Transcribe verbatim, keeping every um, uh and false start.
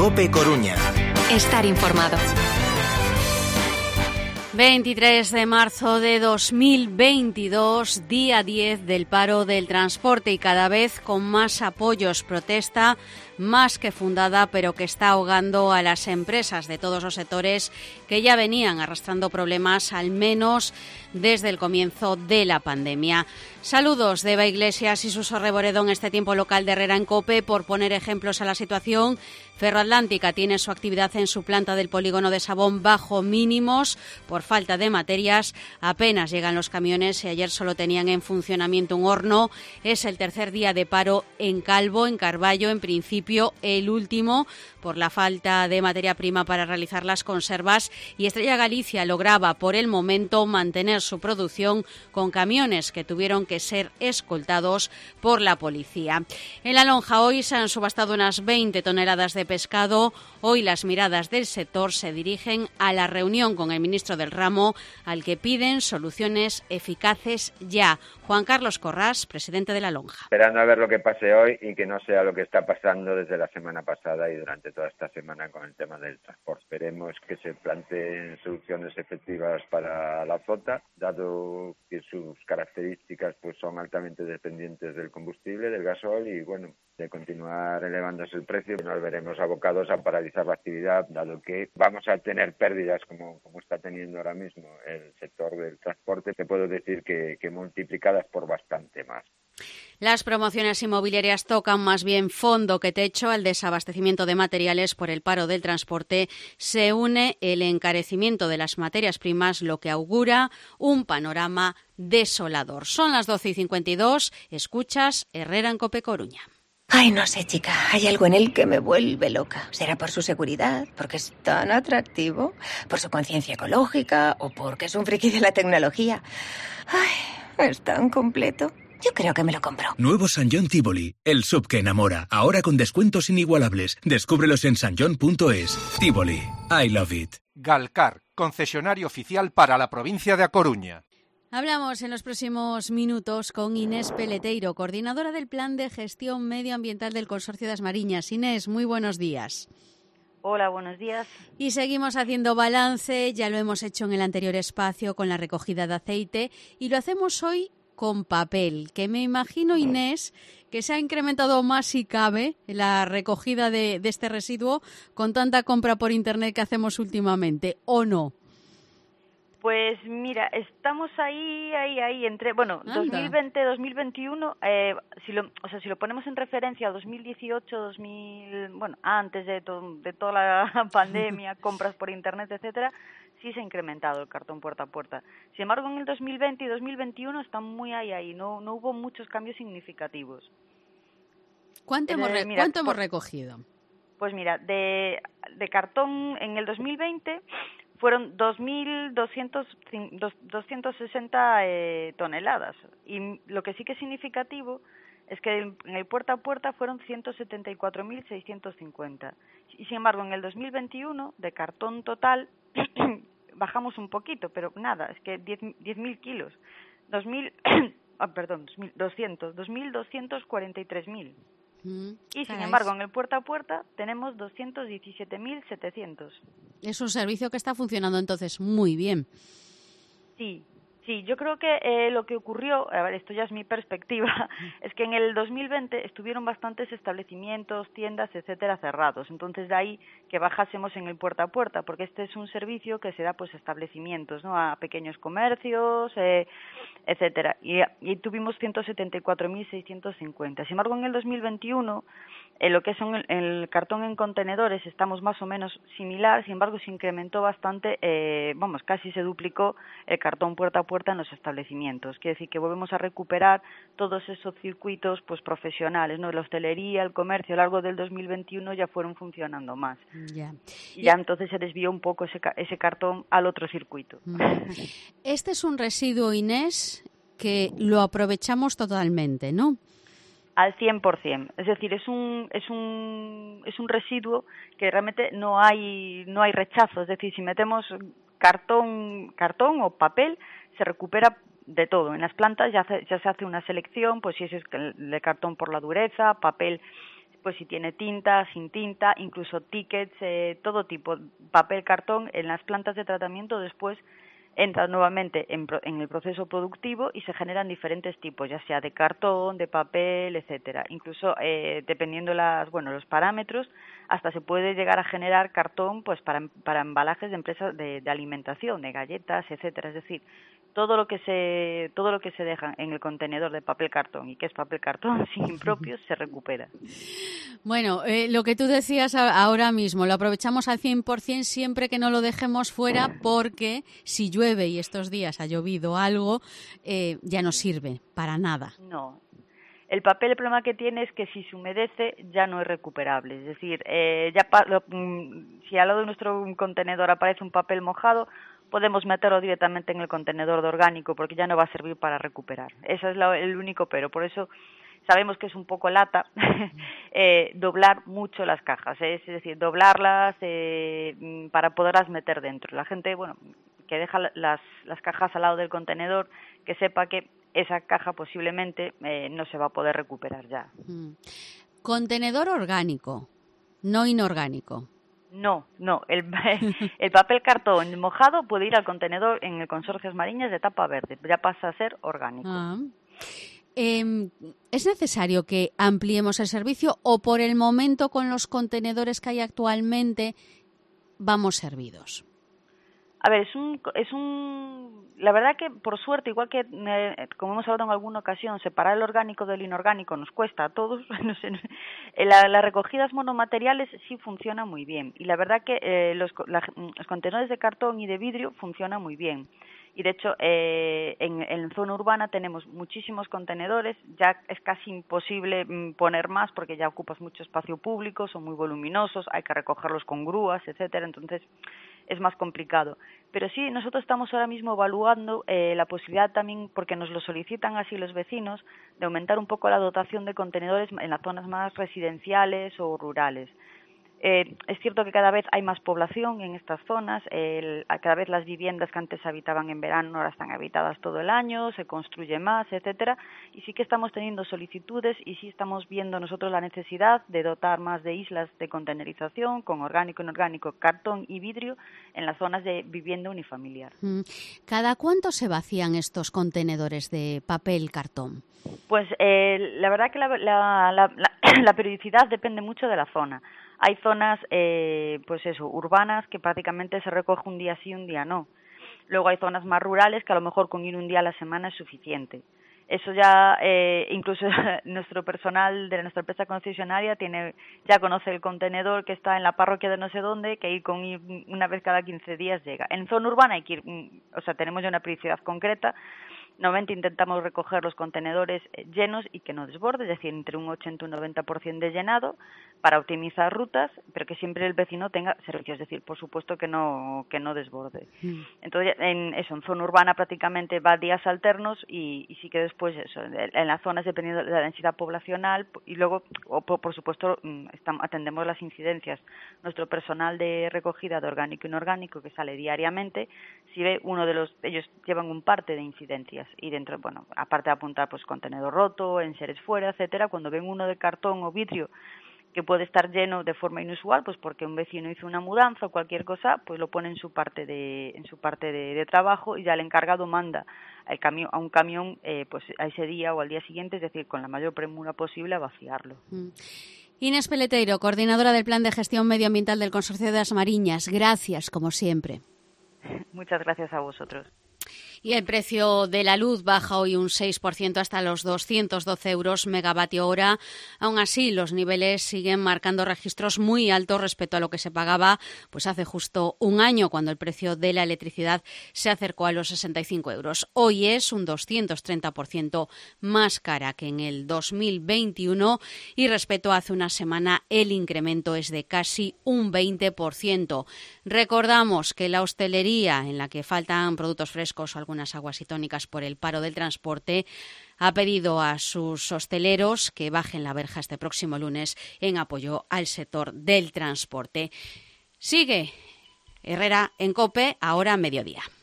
COPE Coruña. Estar informado. veintitrés de marzo de dos mil veintidós, día diez del paro del transporte y cada vez con más apoyos. Protesta más que fundada, pero que está ahogando a las empresas de todos los sectores que ya venían arrastrando problemas, al menos desde el comienzo de la pandemia. Saludos de Eva Iglesias y Suso Reboredo en este tiempo local de Herrera en COPE. Por poner ejemplos a la situación, Ferroatlántica tiene su actividad en su planta del polígono de Sabón bajo mínimos por falta de materias. Apenas llegan los camiones y ayer solo tenían en funcionamiento un horno. Es el tercer día de paro en Calvo, en Carballo, en principio el último por la falta de materia prima para realizar las conservas, y Estrella Galicia lograba por el momento mantener su producción con camiones que tuvieron que ser escoltados por la policía. En La Lonja hoy se han subastado unas veinte toneladas de pescado. Hoy las miradas del sector se dirigen a la reunión con el ministro del ramo, al que piden soluciones eficaces ya. Juan Carlos Corrás, presidente de La Lonja. Esperando a ver lo que pase hoy y que no sea lo que está pasando desde la semana pasada y durante toda esta semana con el tema del transporte. Esperemos que se planteen soluciones efectivas para la flota, dado que sus características pues son altamente dependientes del combustible, del gasoil, y bueno, de continuar elevándose el precio, nos veremos abocados a paralizar la actividad, dado que vamos a tener pérdidas como, como está teniendo ahora mismo el sector del transporte, que puedo decir que, que multiplicadas por bastante más. Las promociones inmobiliarias tocan más bien fondo que techo. Al desabastecimiento de materiales por el paro del transporte se une el encarecimiento de las materias primas, lo que augura un panorama desolador. Son las doce y cincuenta y dos, escuchas Herrera en COPE Coruña. Ay, no sé, chica, hay algo en él que me vuelve loca. ¿Será por su seguridad, porque es tan atractivo, por su conciencia ecológica o porque es un friki de la tecnología? Ay, es tan completo. Yo creo que me lo compro. Nuevo San John Tivoli, el sub que enamora. Ahora con descuentos inigualables. Descúbrelos en san john punto es. Tivoli, I love it. Galcar, concesionario oficial para la provincia de A Coruña. Hablamos en los próximos minutos con Inés Peleteiro, coordinadora del Plan de Gestión Medioambiental del Consorcio das Mariñas. Inés, muy buenos días. Hola, buenos días. Y seguimos haciendo balance, ya lo hemos hecho en el anterior espacio con la recogida de aceite y lo hacemos hoy con papel, que me imagino, Inés, que se ha incrementado más si cabe la recogida de, de este residuo con tanta compra por internet que hacemos últimamente, ¿o no? Pues mira, estamos ahí, ahí, ahí, entre, bueno, Anda. dos mil veinte, dos mil veintiuno, eh, si lo, o sea, si lo ponemos en referencia a dos mil dieciocho, dos mil, bueno, antes de, to, de toda la pandemia, compras por internet, etcétera, sí se ha incrementado el cartón puerta a puerta. Sin embargo, en el dos mil veinte y dos mil veintiuno están muy ahí, ahí, no, no hubo muchos cambios significados. ¿Cuánto, hemos, re, mira, ¿cuánto hemos por, recogido? Pues mira, de, de cartón en el dos mil veinte fueron dos mil doscientos sesenta eh, toneladas. Y lo que sí que es significativo es que en el puerta a puerta fueron ciento setenta y cuatro mil seiscientos cincuenta. Y sin embargo, en el dos mil veintiuno, de cartón total, bajamos un poquito, pero nada, es que diez mil kilos. dos mil, ah, perdón, doscientos, dos mil doscientos cuarenta y tres mil. Mm, y sin embargo, en el puerta a puerta tenemos doscientos diecisiete mil setecientos. Es un servicio que está funcionando entonces muy bien. Sí, sí, yo creo que eh, lo que ocurrió, a ver, esto ya es mi perspectiva, es que en el dos mil veinte estuvieron bastantes establecimientos, tiendas, etcétera, cerrados. Entonces de ahí que bajásemos en el puerta a puerta, porque este es un servicio que se da pues a establecimientos, ¿no? A pequeños comercios, eh, etcétera. Y, y tuvimos ciento setenta y cuatro mil seiscientos cincuenta. Sin embargo, en el dos mil veintiuno, en lo que son el, el cartón en contenedores, estamos más o menos similar. Sin embargo, se incrementó bastante, eh, vamos, casi se duplicó el cartón puerta a puerta en los establecimientos. Quiere decir que volvemos a recuperar todos esos circuitos pues profesionales, ¿no? La hostelería, el comercio, a lo largo del dos mil veintiuno ya fueron funcionando más. Ya. Y ya entonces se desvió un poco ese, ese cartón al otro circuito. Este es un residuo, Inés, que lo aprovechamos totalmente, ¿no? Al cien por ciento. Es decir, es un es un es un residuo que realmente no hay no hay rechazo. Es decir, si metemos cartón cartón o papel, se recupera de todo. En las plantas ya, ya se hace una selección, pues si es el de cartón por la dureza, papel pues si tiene tinta, sin tinta, incluso tickets, eh, todo tipo, papel, cartón, en las plantas de tratamiento después entran nuevamente en, en el proceso productivo y se generan diferentes tipos, ya sea de cartón, de papel, etcétera. Incluso eh, dependiendo las, bueno, los parámetros, hasta se puede llegar a generar cartón, pues para, para embalajes de empresas de, de alimentación, de galletas, etcétera. Es decir, todo lo que se todo lo que se deja en el contenedor de papel cartón y que es papel cartón sin impropios se recupera. Bueno, eh, lo que tú decías ahora mismo, lo aprovechamos al cien por ciento siempre que no lo dejemos fuera, porque si llueve y estos días ha llovido algo, eh, ya no sirve para nada. No. El papel, el problema que tiene es que si se humedece ya no es recuperable. Es decir, eh, ya pa- lo, mm, si al lado de nuestro contenedor aparece un papel mojado, podemos meterlo directamente en el contenedor de orgánico porque ya no va a servir para recuperar. Ese es la, el único pero. Por eso sabemos que es un poco lata eh, doblar mucho las cajas, ¿eh? Es decir, doblarlas eh, para poderlas meter dentro. La gente, bueno, que deja las, las cajas al lado del contenedor, que sepa que esa caja posiblemente eh, no se va a poder recuperar ya. Mm. Contenedor orgánico, no inorgánico. No, no, el, el papel cartón mojado puede ir al contenedor en el Consorcio Mariñas de tapa verde, ya pasa a ser orgánico. Ah. Eh, ¿Es necesario que ampliemos el servicio o por el momento con los contenedores que hay actualmente vamos servidos? A ver, es un, es un, la verdad que por suerte, igual que eh, como hemos hablado en alguna ocasión, separar el orgánico del inorgánico nos cuesta a todos. No sé, la, las recogidas monomateriales sí funcionan muy bien y la verdad que eh, los, la, los contenedores de cartón y de vidrio funcionan muy bien. Y de hecho, eh, en, en zona urbana tenemos muchísimos contenedores, ya es casi imposible mm, poner más porque ya ocupas mucho espacio público, son muy voluminosos, hay que recogerlos con grúas, etcétera, entonces es más complicado. Pero sí, nosotros estamos ahora mismo evaluando eh, la posibilidad también, porque nos lo solicitan así los vecinos, de aumentar un poco la dotación de contenedores en las zonas más residenciales o rurales. Eh, es cierto que cada vez hay más población en estas zonas, el, cada vez las viviendas que antes habitaban en verano ahora están habitadas todo el año, se construye más, etcétera, y sí que estamos teniendo solicitudes y sí estamos viendo nosotros la necesidad de dotar más de islas de contenerización con orgánico, inorgánico, cartón y vidrio en las zonas de vivienda unifamiliar. ¿Cada cuánto se vacían estos contenedores de papel cartón? Pues eh, la verdad que la, la, la, la, la periodicidad depende mucho de la zona. Hay zonas, eh, pues eso, urbanas que prácticamente se recoge un día sí, un día no. Luego hay zonas más rurales que a lo mejor con ir un día a la semana es suficiente. Eso ya, eh, incluso nuestro personal de nuestra empresa concesionaria tiene, ya conoce el contenedor que está en la parroquia de no sé dónde, que ir con ir una vez cada quince días llega. En zona urbana hay que ir, o sea, tenemos ya una periodicidad concreta. Normalmente intentamos recoger los contenedores llenos y que no desborde, es decir, entre un ochenta y un noventa por ciento de llenado para optimizar rutas, pero que siempre el vecino tenga servicio, es decir, por supuesto que no que no desborde. Mm. Entonces, en eso, en zona urbana prácticamente va días alternos y, y sí que después eso, en las zonas dependiendo de la densidad poblacional y luego, o por, por supuesto, estamos, atendemos las incidencias. Nuestro personal de recogida de orgánico e inorgánico que sale diariamente, si ve uno de los, ellos llevan un parte de incidencias. Y dentro, bueno, aparte de apuntar pues contenedor roto, enseres fuera, etcétera, cuando ven uno de cartón o vidrio que puede estar lleno de forma inusual, pues porque un vecino hizo una mudanza o cualquier cosa, pues lo pone en su parte de en su parte de, de trabajo y ya el encargado manda al camión, a un camión eh, pues a ese día o al día siguiente, es decir, con la mayor premura posible a vaciarlo. Mm. Inés Peleteiro, coordinadora del Plan de Gestión Medioambiental del Consorcio de las Mariñas, gracias como siempre. Muchas gracias a vosotros. Y el precio de la luz baja hoy un seis por ciento hasta los doscientos doce euros megavatio hora. Aún así, los niveles siguen marcando registros muy altos respecto a lo que se pagaba pues hace justo un año, cuando el precio de la electricidad se acercó a los sesenta y cinco euros. Hoy es un doscientos treinta por ciento más cara que en el dos mil veintiuno y respecto a hace una semana el incremento es de casi un veinte por ciento. Recordamos que la hostelería, en la que faltan productos frescos o algunas aguas y tónicas por el paro del transporte, ha pedido a sus hosteleros que bajen la verja este próximo lunes en apoyo al sector del transporte. Sigue Herrera en COPE, ahora a mediodía.